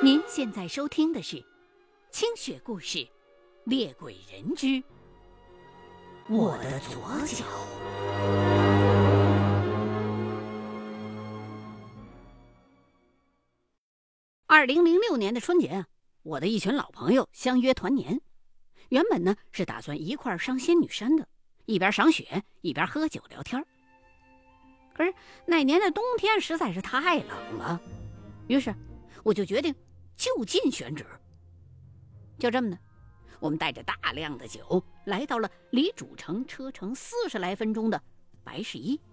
您现在收听的是《清雪故事·猎鬼人之我的左脚》。2006年的春节，我的一群老朋友相约团年。原本呢是打算一块上仙女山的，一边赏雪一边喝酒聊天。可是那年的冬天实在是太冷了，于是我就决定就近选址。就这么呢，我们带着大量的酒来到了离主城车程40来分钟的白市驿。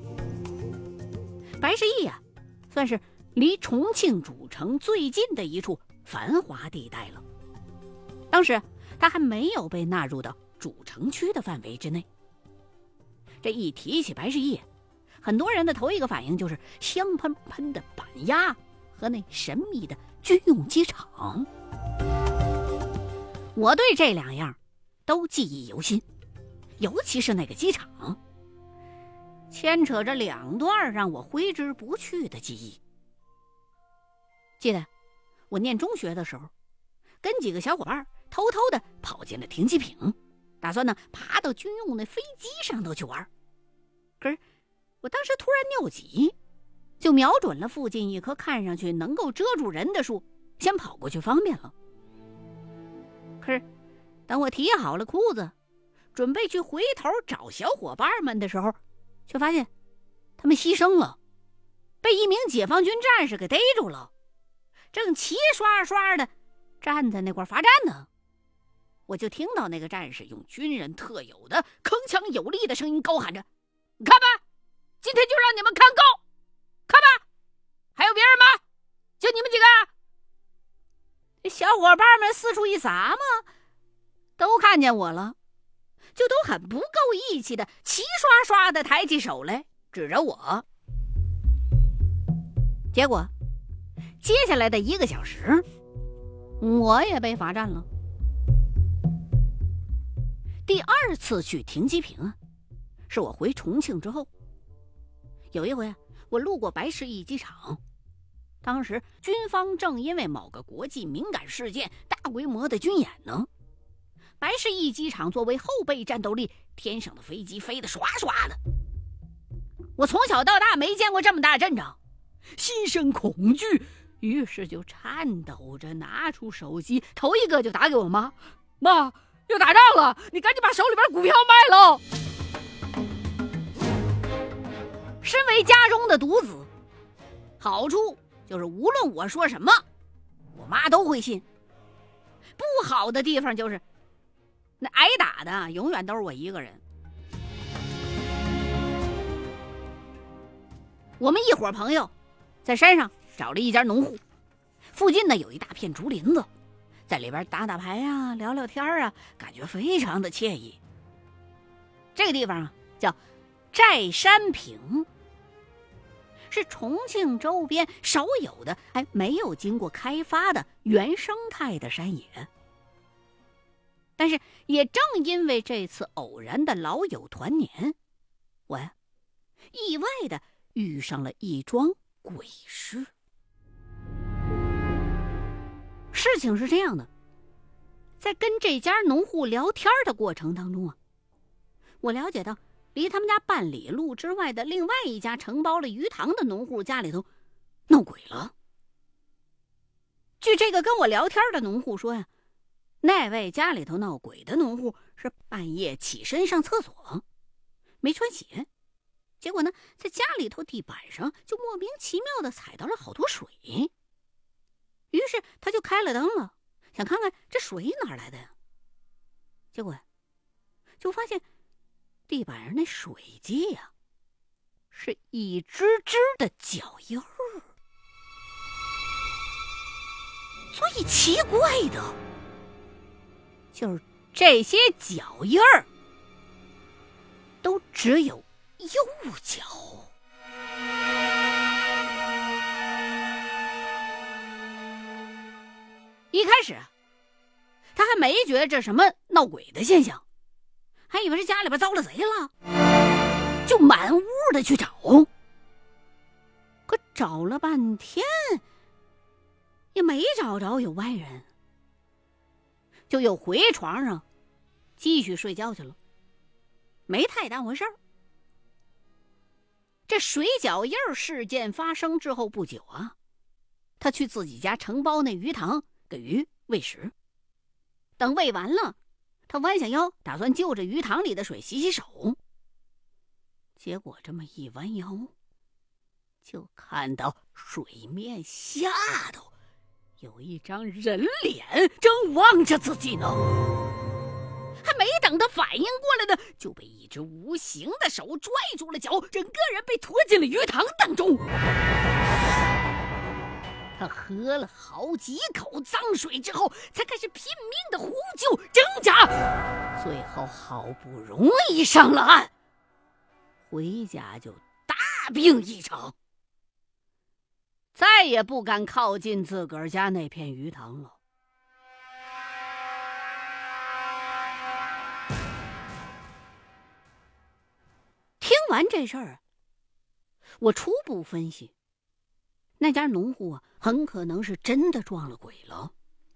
白市驿啊，算是离重庆主城最近的一处繁华地带了。当时它还没有被纳入到主城区的范围之内。这一提起白市驿，很多人的头一个反应就是香喷喷的板鸭和那神秘的军用机场。我对这两样都记忆犹新，尤其是那个机场，牵扯着两段让我挥之不去的记忆。记得我念中学的时候，跟几个小伙伴偷偷的跑进了停机坪，打算呢爬到军用的飞机上头去玩。可是我当时突然尿急，就瞄准了附近一棵看上去能够遮住人的树，先跑过去方便了。可是等我提好了裤子，准备去回头找小伙伴们的时候，却发现他们牺牲了，被一名解放军战士给逮住了，正齐刷刷的站在那块罚站呢。我就听到那个战士用军人特有的铿锵有力的声音高喊着：看吧，今天就让你们看够，看吧，还有别人吗？就你们几个？小伙伴们四处一撒嘛，都看见我了，就都很不够义气的齐刷刷的抬起手来指着我。结果接下来的1个小时，我也被罚站了。第2次去停机坪啊，是我回重庆之后。有一回我路过白市驿机场，当时军方正因为某个国际敏感事件大规模的军演呢。白市驿机场作为后备战斗力，天上的飞机飞得刷刷的。我从小到大没见过这么大阵仗，心生恐惧，于是就颤抖着拿出手机，头一个就打给我妈：妈，要打仗了，你赶紧把手里边股票卖了。身为家中的独子，好处就是无论我说什么，我妈都会信。不好的地方就是那挨打的永远都是我一个人。我们一伙朋友在山上找了一家农户，附近呢有一大片竹林子，在里边打打牌啊，聊聊天啊，感觉非常的惬意。这个地方啊叫寨山坪，是重庆周边少有的还没有经过开发的原生态的山野。但是也正因为这次偶然的老友团年，我呀意外的遇上了一桩鬼事。事情是这样的，在跟这家农户聊天的过程当中啊，我了解到离他们家半里路之外的另外一家承包了鱼塘的农户家里头闹鬼了。据这个跟我聊天的农户说呀，那位家里头闹鬼的农户是半夜起身上厕所，没穿鞋，结果呢在家里头地板上就莫名其妙的踩到了好多水。于是他就开了灯了，想看看这水哪来的呀。结果就发现地板上那水迹呀，是一只只的脚印儿。最奇怪的就是这些脚印儿都只有右脚。一开始他还没觉得这什么闹鬼的现象，还以为是家里边遭了贼了，就满屋的去找。可找了半天也没找着有外人，就又回床上继续睡觉去了，没太当回事儿。这水脚印事件发生之后不久啊，他去自己家承包那鱼塘给鱼喂食。等喂完了，他弯下腰打算就着鱼塘里的水洗洗手，结果这么一弯腰，就看到水面下头有一张人脸正望着自己呢。还没等他反应过来呢，就被一只无形的手拽住了脚，整个人被拖进了鱼塘当中。他喝了好几口脏水之后，才开始拼命的呼救挣扎，最后好不容易上了岸，回家就大病一场，再也不敢靠近自个儿家那片鱼塘了。听完这事儿，我初步分析，那家农户啊，很可能是真的撞了鬼了。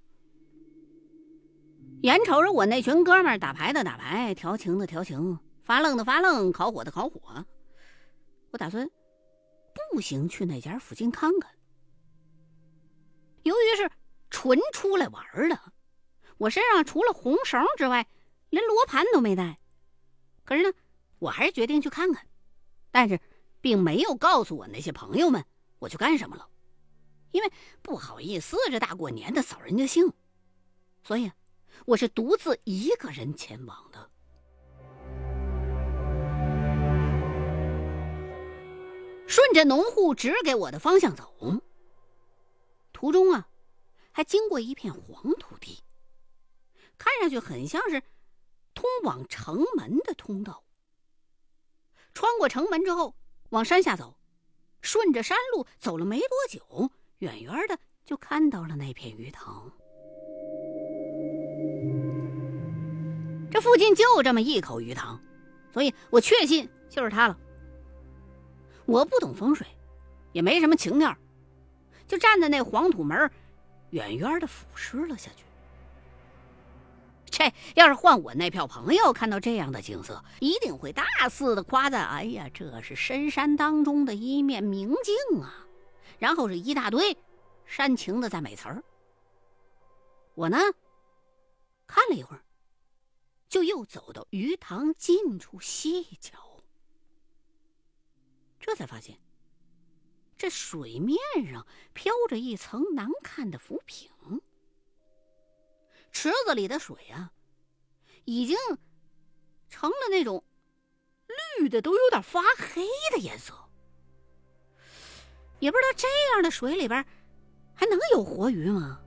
眼瞅着我那群哥们儿打牌的打牌，调情的调情，发愣的发愣，烤火的烤火，我打算步行去那家附近看看。由于是纯出来玩的，我身上除了红绳之外，连罗盘都没带。可是呢，我还是决定去看看，但是并没有告诉我那些朋友们我去干什么了，因为不好意思这大过年的扫人家兴，所以我是独自一个人前往的。顺着农户指给我的方向走，途中啊，还经过一片黄土地，看上去很像是通往城门的通道。穿过城门之后，往山下走，顺着山路走了没多久，远远的就看到了那片鱼塘。这附近就这么一口鱼塘，所以我确信就是它了。我不懂风水，也没什么情调，就站在那黄土门远远的俯视了下去。这要是换我那票朋友看到这样的景色，一定会大肆的夸赞，哎呀，这是深山当中的一面明镜啊，然后是一大堆煽情的赞美词儿。我呢，看了一会儿，就又走到鱼塘近处细瞧，这才发现这水面上飘着一层难看的浮萍，池子里的水啊，已经成了那种绿的都有点发黑的颜色，也不知道这样的水里边还能有活鱼吗？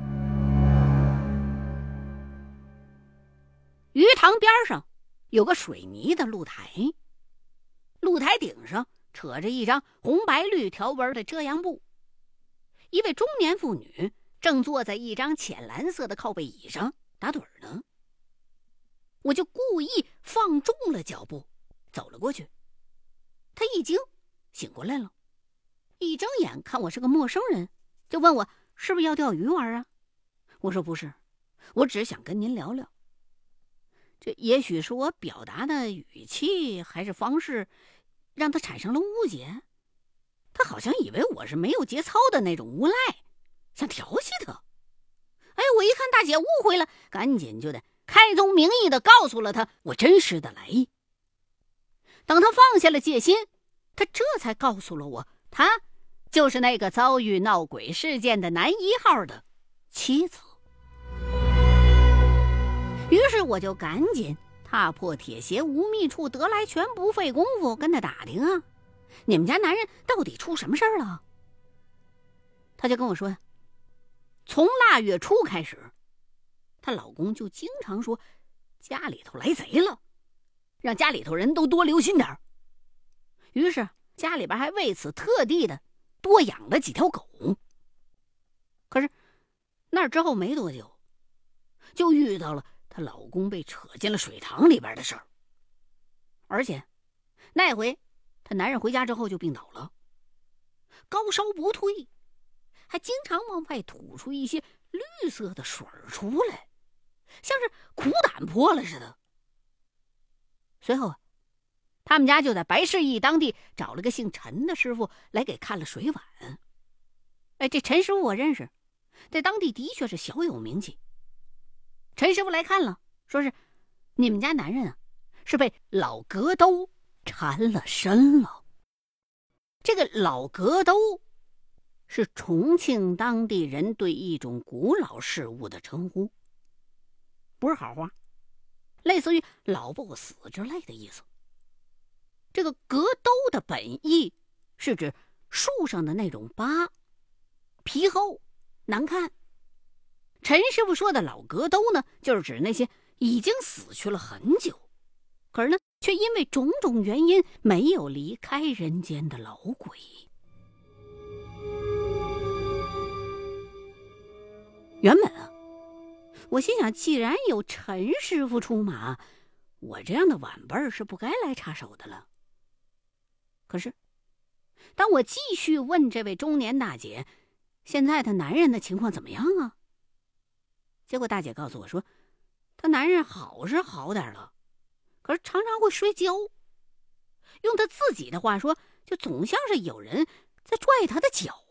鱼塘边上有个水泥的露台，露台顶上扯着一张红白绿条纹的遮阳布，一位中年妇女正坐在一张浅蓝色的靠背椅上打盹呢。我就故意放重了脚步走了过去，她一惊醒过来了，一睁眼看我是个陌生人，就问我是不是要钓鱼玩啊？我说不是，我只想跟您聊聊。这也许是我表达的语气还是方式让他产生了误解，他好像以为我是没有节操的那种无赖，想调戏他。哎，我一看大姐误会了，赶紧就得开宗明义的告诉了他我真实的来意。等他放下了戒心，他这才告诉了我，他就是那个遭遇闹鬼事件的男1号的妻子。于是我就赶紧踏破铁鞋无觅处，得来全不费功夫跟他打听啊，你们家男人到底出什么事儿了？他就跟我说，从腊月初开始，她老公就经常说家里头来贼了，让家里头人都多留心点儿。于是家里边还为此特地的多养了几条狗。可是那之后没多久，就遇到了她老公被扯进了水塘里边的事儿。而且那回她男人回家之后就病倒了，高烧不退， 还经常往外吐出一些绿色的水出来，像是苦胆破了似的。随后他们家就在白市驿当地找了个姓陈的师傅来给看了水碗。这陈师傅我认识，在当地的确是小有名气。陈师傅来看了，说是你们家男人是被老格兜缠了身了。这个老格兜是重庆当地人对一种古老事物的称呼，不是好话，类似于老不死之类的意思。这个格兜的本意是指树上的那种疤，皮厚难看。陈师傅说的老格兜呢，就是指那些已经死去了很久，可是呢却因为种种原因没有离开人间的老鬼。原本我心想，既然有陈师傅出马，我这样的晚辈是不该来插手的了。可是当我继续问这位中年大姐现在她男人的情况怎么样啊，结果大姐告诉我说，她男人好是好点了，可是常常会摔跤，用她自己的话说，就总像是有人在拽她的脚。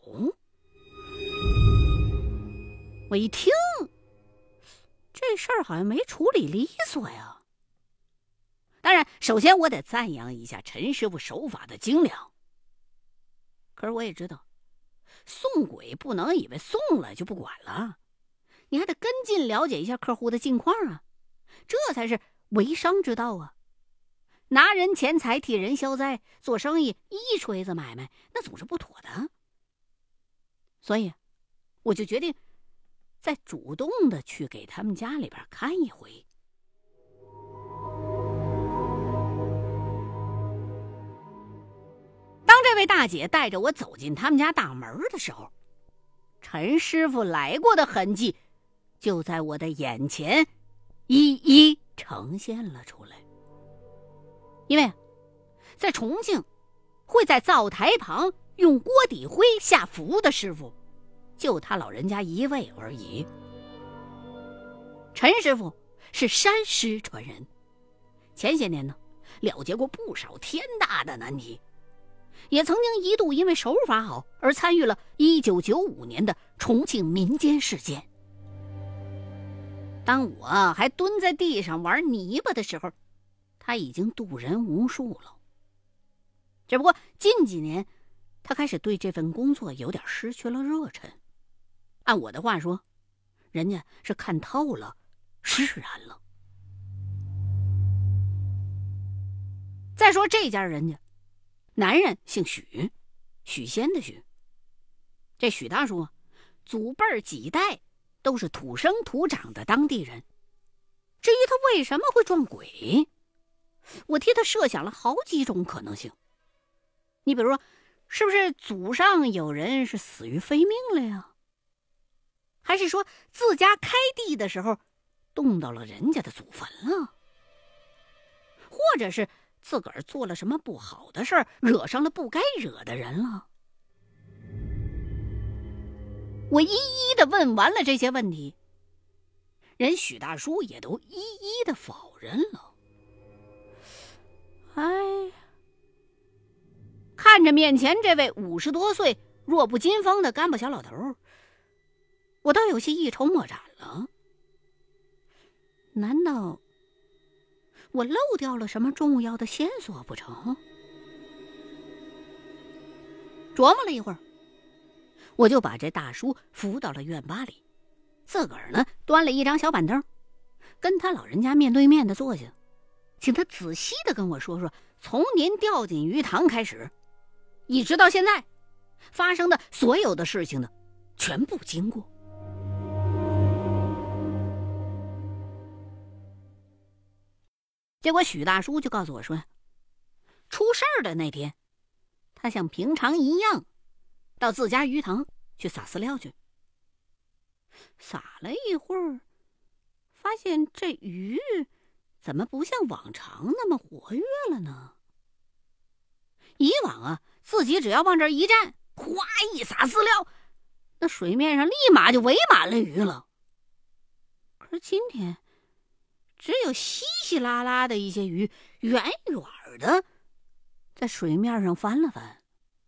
我一听，这事儿好像没处理利索呀。当然，首先我得赞扬一下陈师傅手法的精良。可是我也知道，送鬼不能以为送了就不管了，你还得跟进了解一下客户的近况啊，这才是为商之道啊。拿人钱财替人消灾，做生意一锤子买卖，那总是不妥的。所以我就决定再主动的去给他们家里边看一回。当这位大姐带着我走进他们家大门的时候，陈师傅来过的痕迹就在我的眼前一一呈现了出来。因为在重庆，会在灶台旁用锅底灰下符的师傅就他老人家一位而已。陈师傅是山师传人，前些年呢了结过不少天大的难题，也曾经一度因为手法好而参与了1995年的重庆民间事件。当我还蹲在地上玩泥巴的时候，他已经渡人无数了。只不过近几年他开始对这份工作有点失去了热忱。按我的话说，人家是看透了，释然了。再说这家人家，男人姓许，许仙的许。这许大叔祖辈几代都是土生土长的当地人。至于他为什么会撞鬼，我替他设想了好几种可能性。你比如说，是不是祖上有人是死于非命了呀？还是说自家开地的时候动到了人家的祖坟了？或者是自个儿做了什么不好的事儿，惹上了不该惹的人了？我一一的问完了这些问题，人许大叔也都一一的否认了。看着面前这位50多岁弱不禁风的干巴小老头，我倒有些一筹莫展了。难道我漏掉了什么重要的线索不成？琢磨了一会儿，我就把这大叔扶到了院坝里，自个儿呢端了一张小板凳，跟他老人家面对面的坐下，请他仔细的跟我说说从您掉进鱼塘开始，一直到现在发生的所有的事情的全部经过。结果许大叔就告诉我说，出事儿的那天，他像平常一样到自家鱼塘去撒饲料去，撒了一会儿，发现这鱼怎么不像往常那么活跃了呢？以往自己只要往这儿一站，哗一撒饲料， 那水面上立马就围满了鱼了。可是今天只有稀稀拉拉的一些鱼远远的在水面上翻了翻。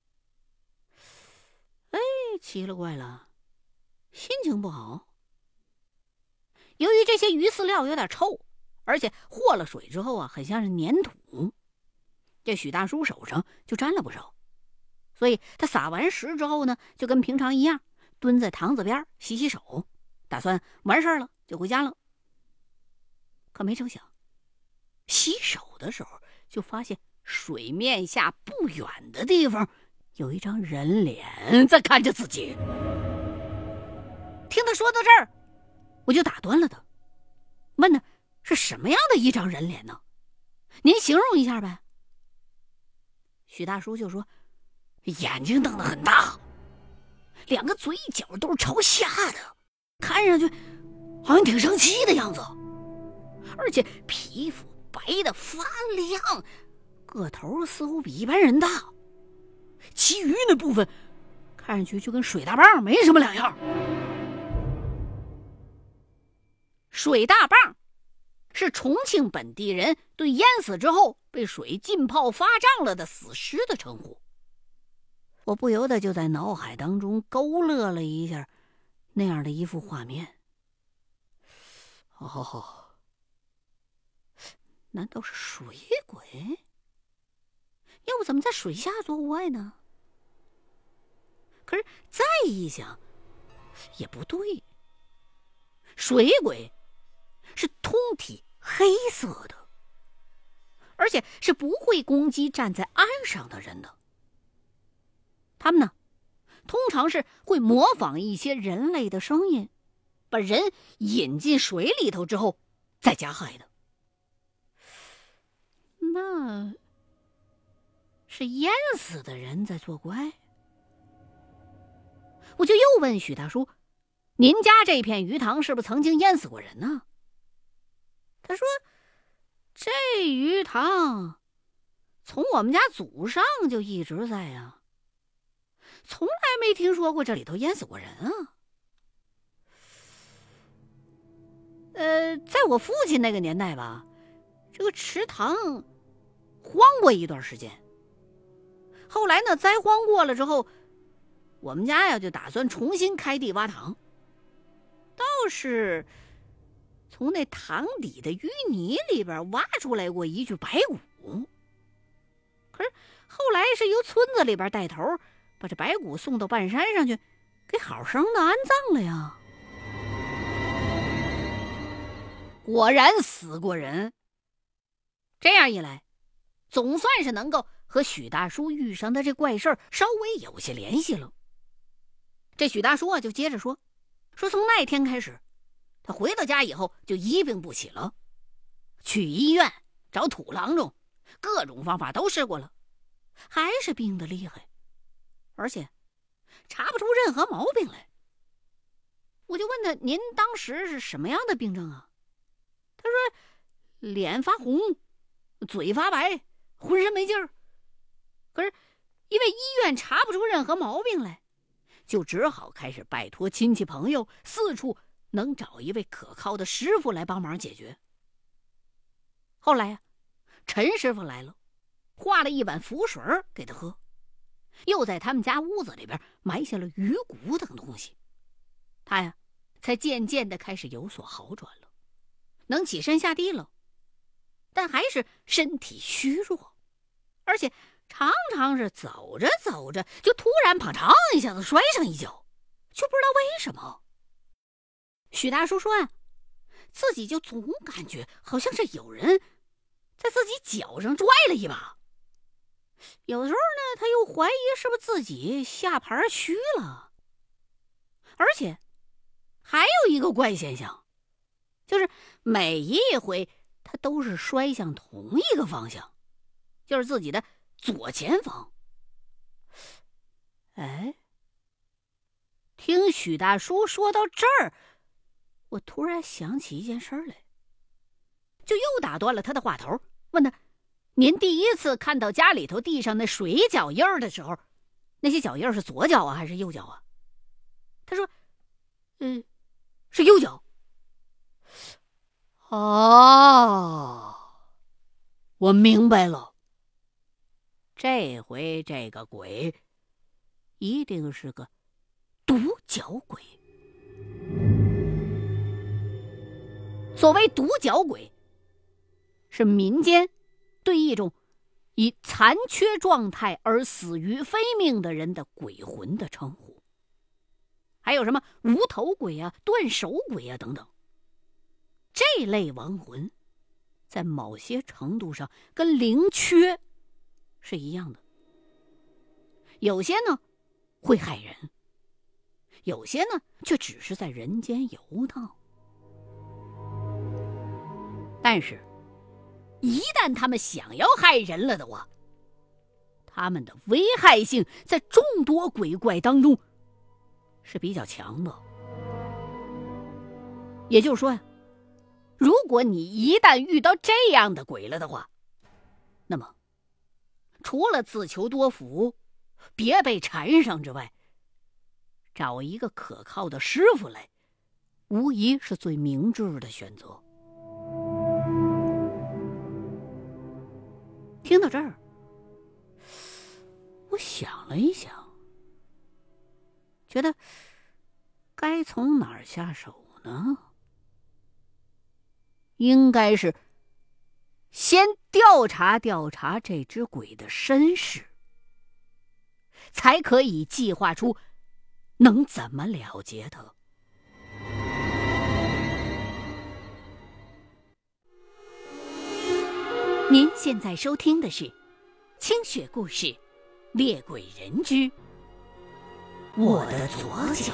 奇了怪了，心情不好。由于这些鱼饲料有点臭，而且和了水之后啊，很像是粘土，这许大叔手上就沾了不少。所以他撒完食之后呢，就跟平常一样蹲在塘子边洗洗手，打算完事了就回家了。可没成想，洗手的时候就发现水面下不远的地方有一张人脸在看着自己。听他说到这儿，我就打断了他，问他是什么样的一张人脸呢？您形容一下呗。许大叔就说，眼睛瞪得很大，两个嘴角都是朝下的，看上去好像挺生气的样子，而且皮肤白得发亮，个头似乎比一般人大，其余那部分看上去就跟水大棒没什么两样。水大棒是重庆本地人对淹死之后被水浸泡发胀了的死尸的称呼。我不由得就在脑海当中勾勒了一下那样的一幅画面。哦，难道是水鬼？要不怎么在水下做窝呢？可是再一想也不对，水鬼是通体黑色的，而且是不会攻击站在岸上的人的。他们呢，通常是会模仿一些人类的声音，把人引进水里头之后再加害的。那是淹死的人在作怪？我就又问许大叔，您家这片鱼塘是不是曾经淹死过人呢？他说，这鱼塘从我们家祖上就一直在呀，从来没听说过这里头淹死过人啊。在我父亲那个年代吧，这个池塘荒过一段时间，后来呢，灾荒过了之后，我们家呀就打算重新开地挖塘，倒是从那塘底的淤泥里边挖出来过一具白骨。可是后来是由村子里边带头把这白骨送到半山上去，给好生的安葬了呀。果然死过人。这样一来，总算是能够和许大叔遇上的这怪事儿稍微有些联系了。这许大叔啊就接着说从那天开始，他回到家以后就一病不起了，去医院找土郎中，各种方法都试过了，还是病得厉害，而且查不出任何毛病来。我就问他，您当时是什么样的病症啊？他说，脸发红，嘴发白，浑身没劲儿。可是因为医院查不出任何毛病来，就只好开始拜托亲戚朋友，四处能找一位可靠的师傅来帮忙解决。后来呀，陈师傅来了，画了一碗符水给他喝，又在他们家屋子里边埋下了鱼骨等东西，他呀才渐渐的开始有所好转了，能起身下地了，但还是身体虚弱，而且常常是走着走着就突然砰嚓一下子摔上一跤，就不知道为什么。许大叔说呀，自己就总感觉好像是有人在自己脚上拽了一把，有的时候呢，他又怀疑是不是自己下盘虚了。而且还有一个怪现象，就是每一回他都是摔向同一个方向，就是自己的左前方。哎，听许大叔说到这儿，我突然想起一件事来，就又打断了他的话头，问他，您第一次看到家里头地上那水脚印的时候，那些脚印是左脚啊还是右脚啊？ 他说：“是幽角。”哦，我明白了。这回这个鬼一定是个独角鬼。所谓独角鬼，是民间对一种以残缺状态而死于非命的人的鬼魂的称呼。还有什么无头鬼啊、断手鬼啊等等。这类亡魂在某些程度上跟灵缺是一样的，有些呢会害人，有些呢却只是在人间游荡。但是一旦他们想要害人了的话，他们的危害性在众多鬼怪当中是比较强的。也就是说呀，如果你一旦遇到这样的鬼了的话，那么除了自求多福，别被缠上之外，找一个可靠的师傅来，无疑是最明智的选择。听到这儿，我想了一想，觉得该从哪儿下手呢？应该是先调查调查这只鬼的身世，才可以计划出能怎么了结他。您现在收听的是清雪故事《猎鬼人之我的左脚》。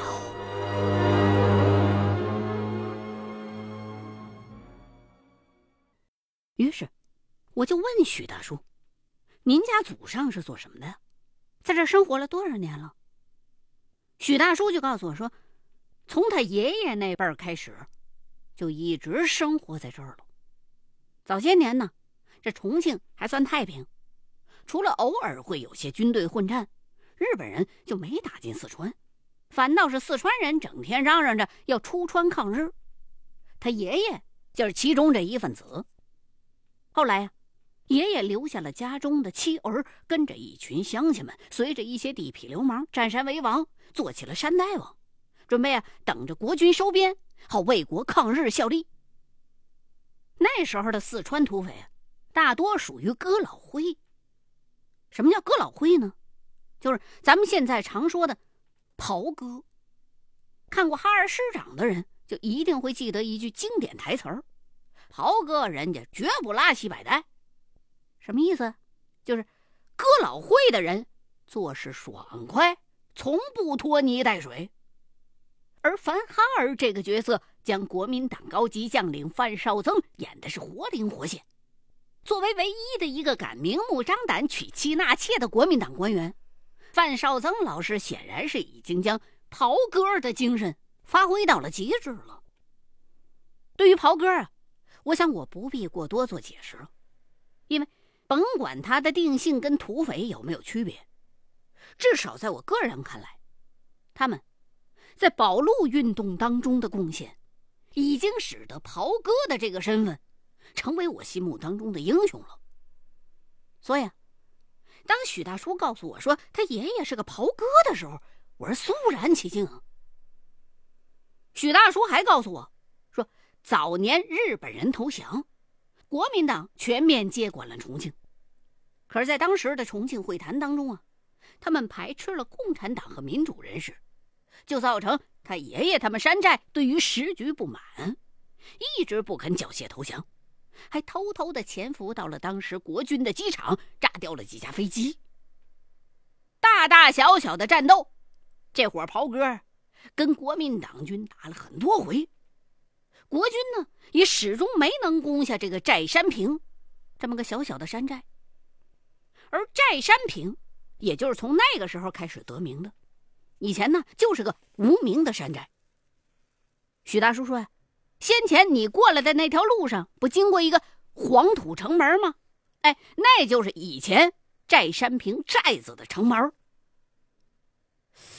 于是我就问许大叔，您家祖上是做什么的呀？在这生活了多少年了？许大叔就告诉我说，从他爷爷那辈儿开始就一直生活在这儿了。早些年呢，这重庆还算太平，除了偶尔会有些军队混战，日本人就没打进四川，反倒是四川人整天嚷嚷着要出川抗日。他爷爷就是其中这一份子。后来呀，爷爷留下了家中的妻儿，跟着一群乡亲们，随着一些地痞流氓占山为王，做起了山大王，准备等着国军收编，好为国抗日效力。那时候的四川土匪大多属于哥老灰。什么叫哥老灰呢？就是咱们现在常说的袍哥。看过《哈尔师长》的人就一定会记得一句经典台词儿：袍哥人家绝不拉稀摆带。什么意思？就是哥老会的人做事爽快，从不拖泥带水。而樊哈尔这个角色将国民党高级将领范绍曾演的是活灵活现。作为唯一的一个敢明目张胆娶妻纳妾的国民党官员，范绍曾老师显然是已经将袍哥的精神发挥到了极致了。对于袍哥我想我不必过多做解释了，因为甭管他的定性跟土匪有没有区别，至少在我个人看来，他们在保路运动当中的贡献，已经使得袍哥的这个身份成为我心目当中的英雄了。所以当许大叔告诉我说他爷爷是个袍哥的时候，我是肃然起敬啊。许大叔还告诉我说，早年日本人投降，国民党全面接管了重庆。可是在当时的重庆会谈当中他们排斥了共产党和民主人士，就造成他爷爷他们山寨对于时局不满，一直不肯缴械投降，还偷偷的潜伏到了当时国军的机场，炸掉了几架飞机。大大小小的战斗，这伙袍哥跟国民党军打了很多回，国军呢也始终没能攻下这个寨山坪这么个小小的山寨。而寨山坪也就是从那个时候开始得名的，以前呢就是个无名的山寨。许大叔说先前你过来的那条路上不经过一个黄土城门吗？那就是以前寨山坪寨子的城门。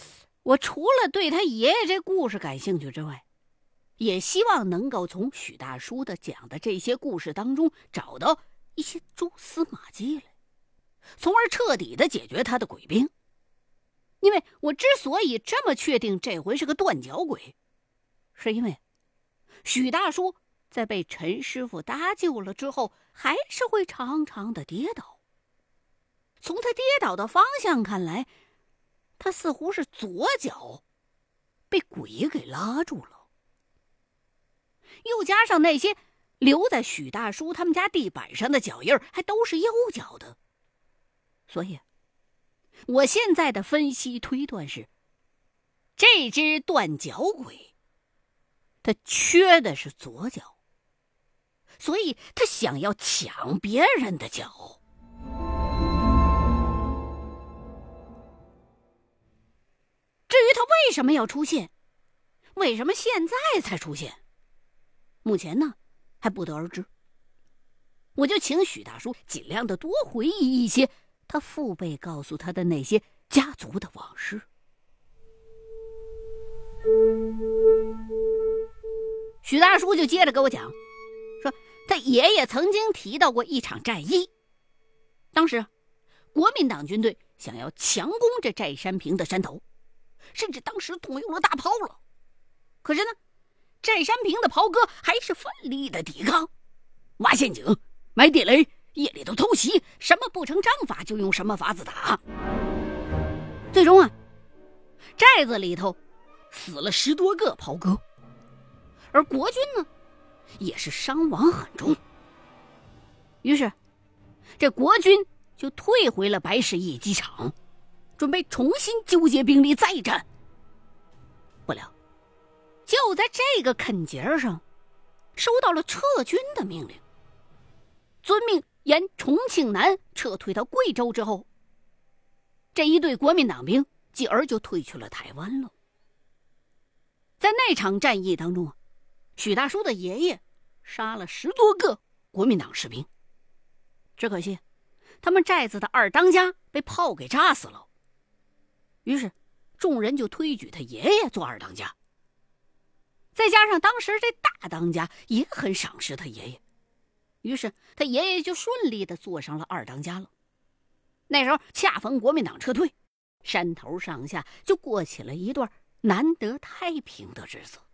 我除了对他爷爷这故事感兴趣之外，也希望能够从许大叔的讲的这些故事当中找到一些蛛丝马迹来，从而彻底的解决他的鬼病。因为我之所以这么确定这回是个断脚鬼，是因为许大叔在被陈师傅搭救了之后，还是会常常的跌倒。从他跌倒的方向看来，他似乎是左脚被鬼给拉住了。又加上那些留在许大叔他们家地板上的脚印还都是右脚的，所以我现在的分析推断是，这只断脚鬼他缺的是左脚，所以他想要抢别人的脚。至于他为什么要出现，为什么现在才出现，目前呢还不得而知。我就请许大叔尽量的多回忆一些他父辈告诉他的那些家族的往事。许大叔就接着给我讲，说他爷爷曾经提到过一场战役，当时国民党军队想要强攻这寨山坪的山头，甚至当时动用了大炮了。可是呢，寨山坪的袍哥还是奋力的抵抗，挖陷阱、埋地雷，夜里头偷袭，什么不成章法就用什么法子打。最终啊，寨子里头死了10多个袍哥，而国军呢也是伤亡很重。于是这国军就退回了白市驿机场，准备重新纠结兵力再战。不料就在这个坎节上收到了撤军的命令，遵命沿重庆南撤退到贵州之后，这一队国民党兵继而就退去了台湾了。在那场战役当中，许大叔的爷爷杀了10多个国民党士兵，只可惜他们寨子的二当家被炮给炸死了。于是众人就推举他爷爷做二当家，再加上当时这大当家也很赏识他爷爷，于是他爷爷就顺利的做上了二当家了。那时候恰逢国民党撤退，山头上下就过起了一段难得太平的日子。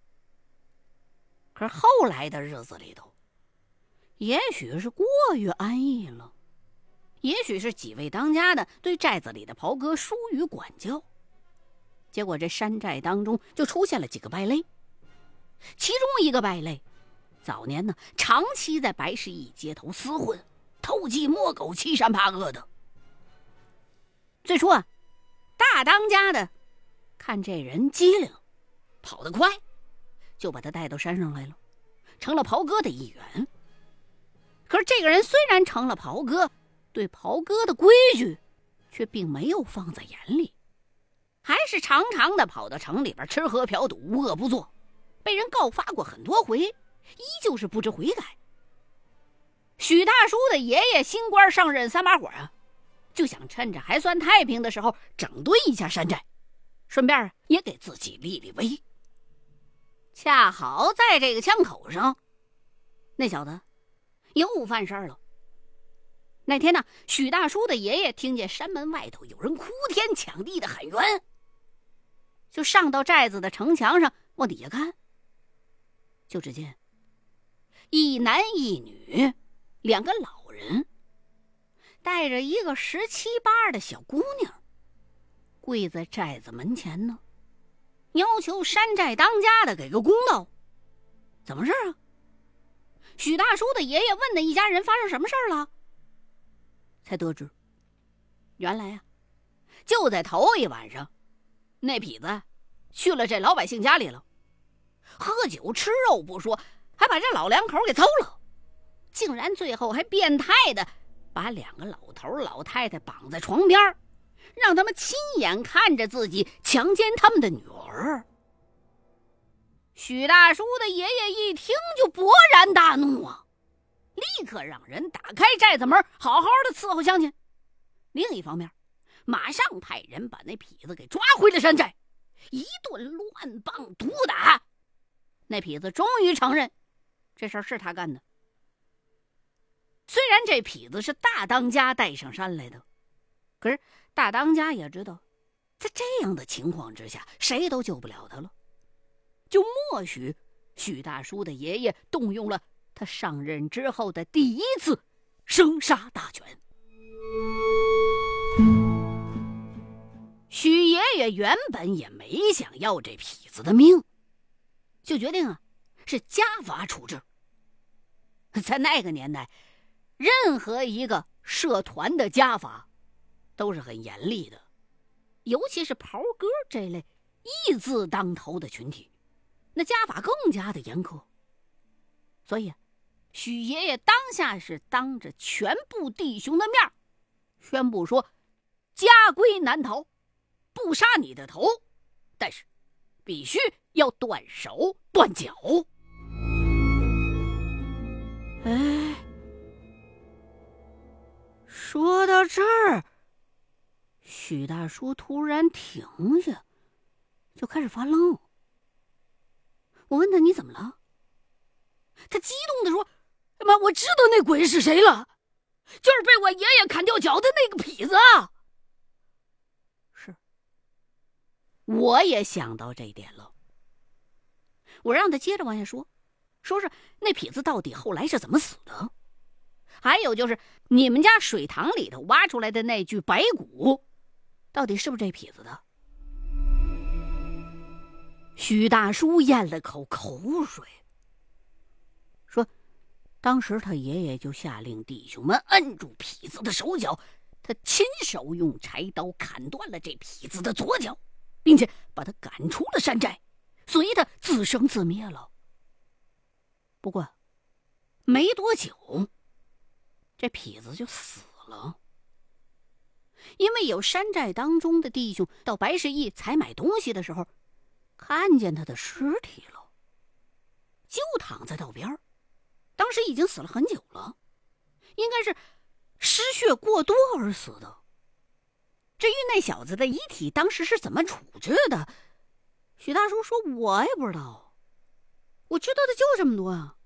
可是后来的日子里头，也许是过于安逸了，也许是几位当家的对寨子里的袍哥疏于管教，结果这山寨当中就出现了几个败类。其中一个败类早年呢长期在白市驿街头厮混，偷鸡摸狗，欺善怕恶的。最初啊，大当家的看这人机灵，跑得快，就把他带到山上来了，成了袍哥的一员。可是这个人虽然成了袍哥，对袍哥的规矩却并没有放在眼里，还是常常的跑到城里边吃喝嫖赌，无恶不作，被人告发过很多回，依旧是不知悔改。许大叔的爷爷新官上任3把火啊，就想趁着还算太平的时候整顿一下山寨，顺便也给自己立立威。恰好在这个枪口上，那小子又犯事了。那天呢，许大叔的爷爷听见山门外头有人哭天抢地的喊冤，就上到寨子的城墙上往底下看。就只见一男一女2个老人带着一个17、18的小姑娘跪在寨子门前呢，要求山寨当家的给个公道。怎么事啊？许大叔的爷爷问那一家人发生什么事了，才得知原来啊，就在头一晚上，那痞子去了这老百姓家里了，喝酒吃肉不说，还把这老两口给揍了，竟然最后还变态的把2个老头老太太绑在床边，让他们亲眼看着自己强奸他们的女儿。许大叔的爷爷一听就勃然大怒啊，立刻让人打开寨子门，好好的伺候乡亲。另一方面，马上派人把那痞子给抓回了山寨， 一顿乱棒毒打，那痞子终于承认这事儿是他干的。虽然这痞子是大当家带上山来的，可是大当家也知道，在这样的情况之下，谁都救不了他了。就默许许大叔的爷爷动用了他上任之后的第一次生杀大权。许爷爷原本也没想要这痞子的命，就决定是家法处置。在那个年代，任何一个社团的家法都是很严厉的，尤其是袍哥这类义字当头的群体，那家法更加的严苛。所以许爷爷当下是当着全部弟兄的面宣布说，家规难逃，不杀你的头，但是必须要断手断脚。说到这儿，许大叔突然停下，就开始发愣。我问他，你怎么了？他激动地说，妈，我知道那鬼是谁了，就是被我爷爷砍掉脚的那个痞子。是，我也想到这一点了。我让他接着往下说，说是那痞子到底后来是怎么死的，还有就是你们家水塘里头挖出来的那具白骨，到底是不是这痞子的？许大叔咽了口口水，说当时他爷爷就下令弟兄们摁住痞子的手脚，他亲手用柴刀砍断了这痞子的左脚，并且把他赶出了山寨，随他自生自灭了。不过没多久，这痞子就死了，因为有山寨当中的弟兄到白石驿采买东西的时候，看见他的尸体了，就躺在道边，当时已经死了很久了，应该是失血过多而死的。至于那小子的遗体当时是怎么处置的，许大叔说我也不知道，我知道的就这么多啊。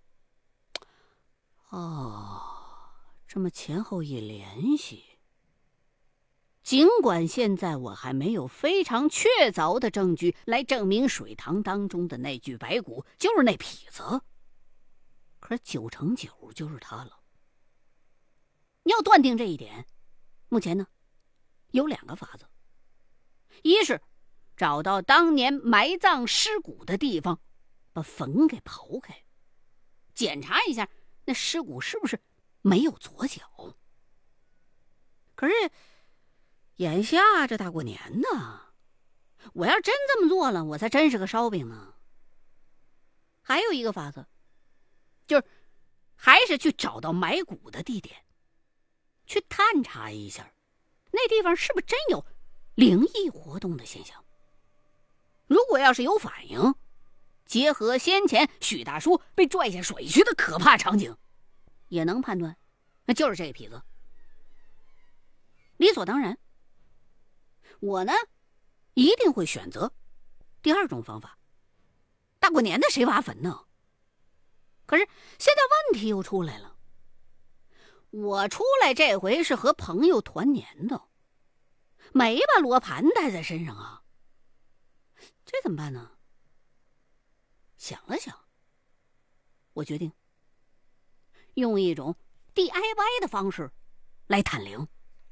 这么前后一联系，尽管现在我还没有非常确凿的证据来证明水塘当中的那具白骨就是那痞子，可是9成9就是他了。要断定这一点，目前呢有2个法子，一是找到当年埋葬尸骨的地方，把坟给刨开，检查一下那尸骨是不是没有左脚。可是眼下这大过年呢，我要真这么做了，我才真是个烧饼呢。还有一个法子，就是还是去找到埋骨的地点，去探查一下那地方是不是真有灵异活动的现象。如果要是有反应，结合先前许大叔被拽下水去的可怕场景，也能判断那就是这个痞子。理所当然，我呢一定会选择第2种方法。大过年的谁挖坟呢？可是现在问题又出来了，我出来这回是和朋友团年的，没把罗盘带在身上啊，这怎么办呢？想了想，我决定用一种 DIY 的方式来探灵。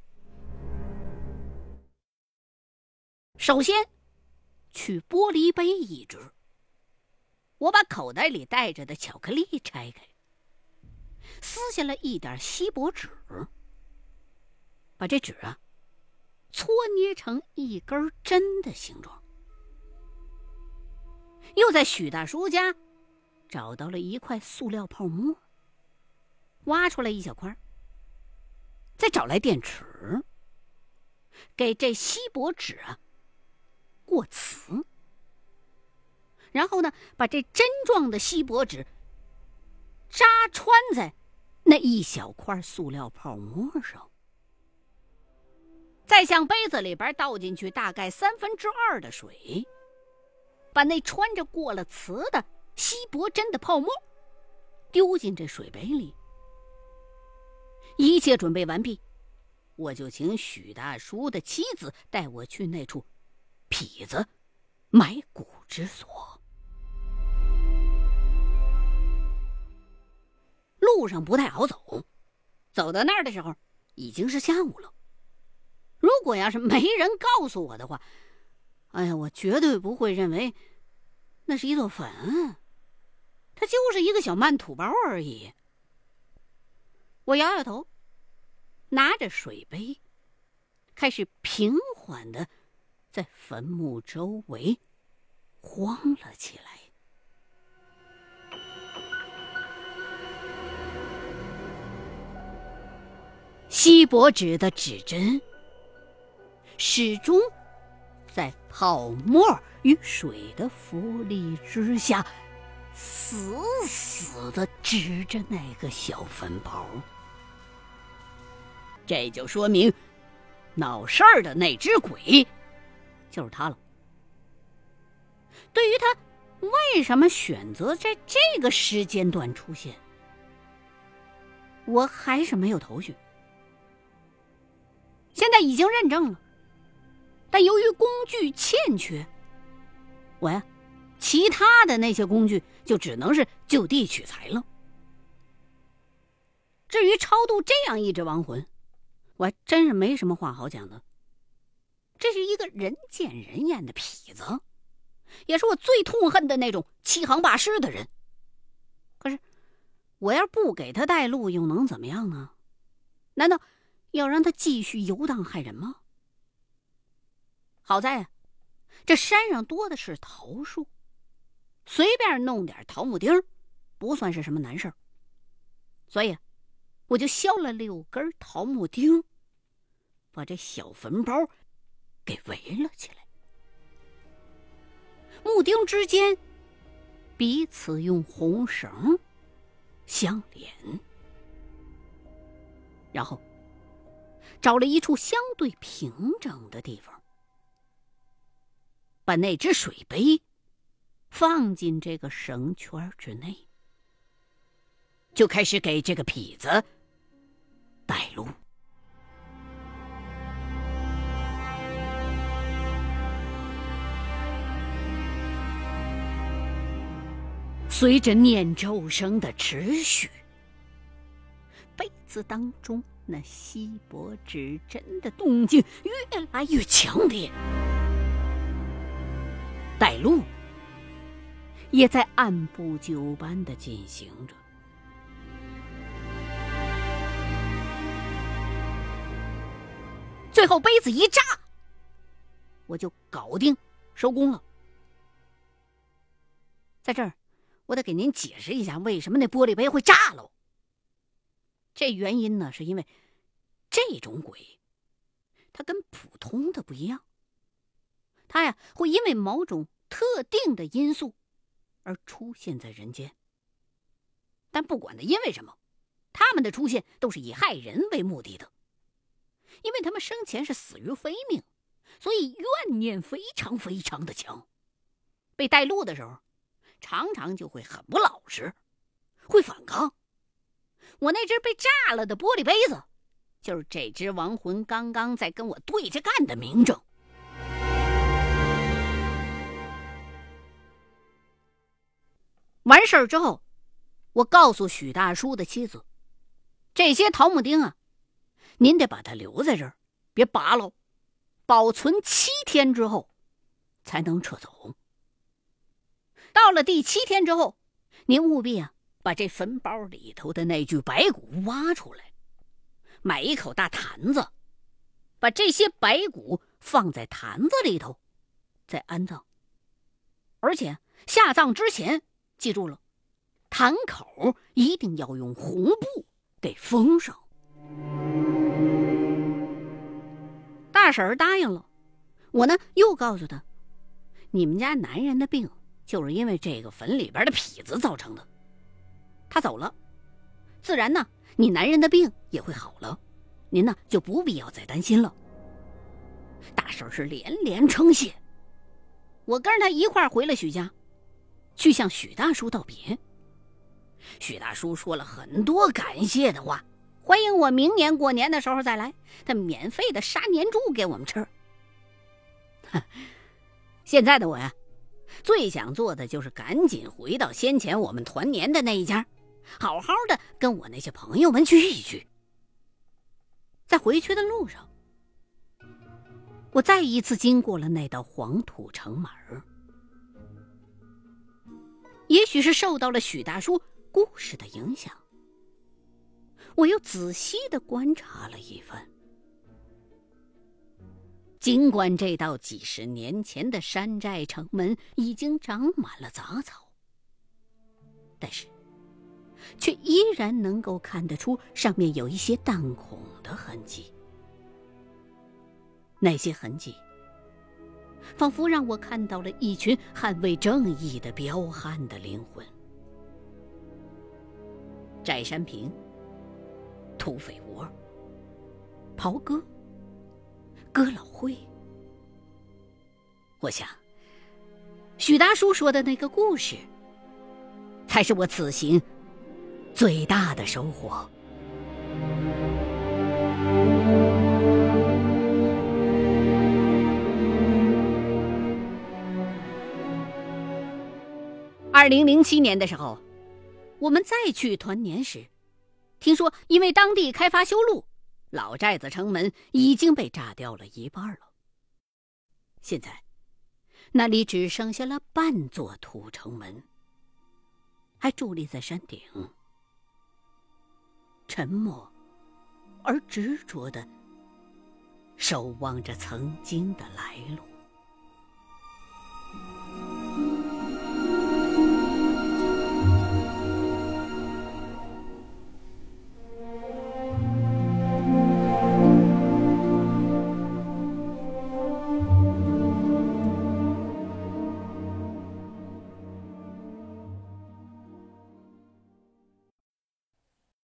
首先取玻璃杯一只，我把口袋里带着的巧克力拆开，撕下了一点锡箔纸，把这纸搓捏成一根针的形状。又在许大叔家找到了一块塑料泡沫，挖出来一小块，再找来电池，给这锡箔纸过磁，然后呢，把这针状的锡箔纸扎穿在那一小块塑料泡沫上， 再向杯子里边倒进去大概2/3的水，把那穿着过了磁的锡箔针的泡沫丢进这水杯里。一切准备完毕，我就请许大叔的妻子带我去那处痞子埋骨之所。路上不太好走，走到那儿的时候已经是下午了。如果要是没人告诉我的话，哎呀，我绝对不会认为那是一座坟，它就是一个小慢土包而已。我摇摇头，拿着水杯，开始平缓地在坟墓周围晃了起来。锡箔纸的指针始终在泡沫与水的浮力之下死死地指着那个小坟包。这就说明闹事儿的那只鬼就是他了。对于他为什么选择在这个时间段出现，我还是没有头绪。现在已经认证了，但由于工具欠缺，我呀，其他的那些工具就只能是就地取材了。至于超度这样一只亡魂，我还真是没什么话好讲的。这是一个人见人厌的痞子，也是我最痛恨的那种欺行霸市的人。可是我要不给他带路又能怎么样呢？难道要让他继续游荡害人吗？好在啊，这山上多的是桃树，随便弄点桃木钉不算是什么难事儿。所以我就削了6根桃木钉，把这小坟包给围了起来。木钉之间彼此用红绳相连，然后找了一处相对平整的地方，把那只水杯放进这个绳圈之内，就开始给这个痞子带路。随着念咒声的持续，杯子当中那锡箔指针的动静越来越强烈，带路也在按部就班地进行着。最后杯子一炸，我就搞定收工了。在这儿我得给您解释一下为什么那玻璃杯会炸了。这原因呢，是因为这种鬼它跟普通的不一样，它呀会因为某种特定的因素而出现在人间。但不管它因为什么，他们的出现都是以害人为目的的。因为他们生前是死于非命，所以怨念非常非常的强。被带路的时候常常就会很不老实，会反抗。我那只被炸了的玻璃杯子，就是这只亡魂刚刚在跟我对着干的明证。完事儿之后，我告诉许大叔的妻子，这些桃木钉啊，您得把它留在这儿，别拔喽，保存7天之后才能撤走。到了第7天之后，您务必啊把这坟包里头的那具白骨挖出来，买一口大坛子，把这些白骨放在坛子里头，再安葬。而且下葬之前，记住了，坛口一定要用红布给封上。大婶儿答应了，我呢又告诉她，你们家男人的病就是因为这个坟里边的痞子造成的，他走了，自然呢你男人的病也会好了，您呢就不必要再担心了。 大婶是连连称谢。我跟着他一块儿回了许家，去向许大叔道别。许大叔说了很多感谢的话，欢迎我明年过年的时候再来，他免费的杀年猪给我们吃。现在的我呀，最想做的就是赶紧回到先前我们团年的那一家，好好的跟我那些朋友们聚一聚。在回去的路上，我再一次经过了那道黄土城门。也许是受到了许大叔故事的影响，我又仔细地观察了一番。尽管这道几十年前的山寨城门已经长满了杂草，但是却依然能够看得出上面有一些弹孔的痕迹。那些痕迹仿佛让我看到了一群捍卫正义的彪悍的灵魂。摘山坪、土匪窝、袍哥、哥老会，我想许大叔说的那个故事才是我此行最大的收获。2007年的时候，我们再去团年时，听说因为当地开发修路，老寨子城门已经被炸掉了一半了。现在那里只剩下了半座土城门，还伫立在山顶，沉默而执着地守望着曾经的来路。